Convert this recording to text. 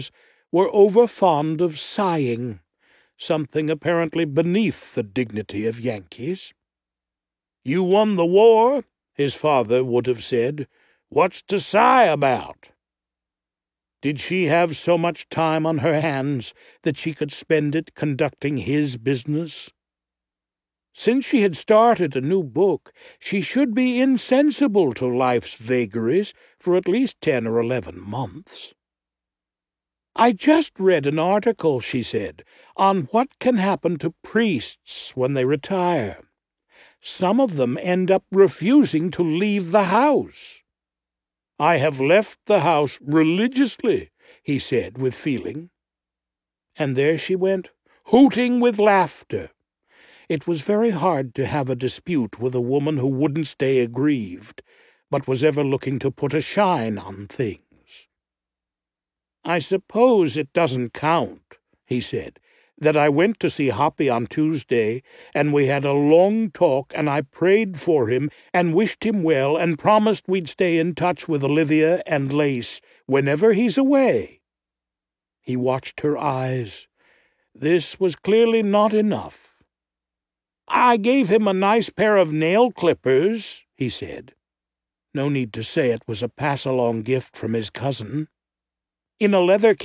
were overfond of sighing, something apparently beneath the dignity of Yankees. "You won the war," his father would have said. "What's to sigh about?" Did she have so much time on her hands that she could spend it conducting his business? Since she had started a new book, she should be insensible to life's vagaries for at least 10 or 11 months. "I just read an article," she said, "on what can happen to priests when they retire. Some of them end up refusing to leave the house." "I have left the house religiously," he said with feeling. And there she went, hooting with laughter. It was very hard to have a dispute with a woman who wouldn't stay aggrieved, but was ever looking to put a shine on things. "I suppose it doesn't count," he said, "that I went to see Hoppy on Tuesday, and we had a long talk, and I prayed for him, and wished him well, and promised we'd stay in touch with Olivia and Lace whenever he's away." He watched her eyes. This was clearly not enough. "I gave him a nice pair of nail clippers," he said. No need to say it was a pass-along gift from his cousin. "In a leather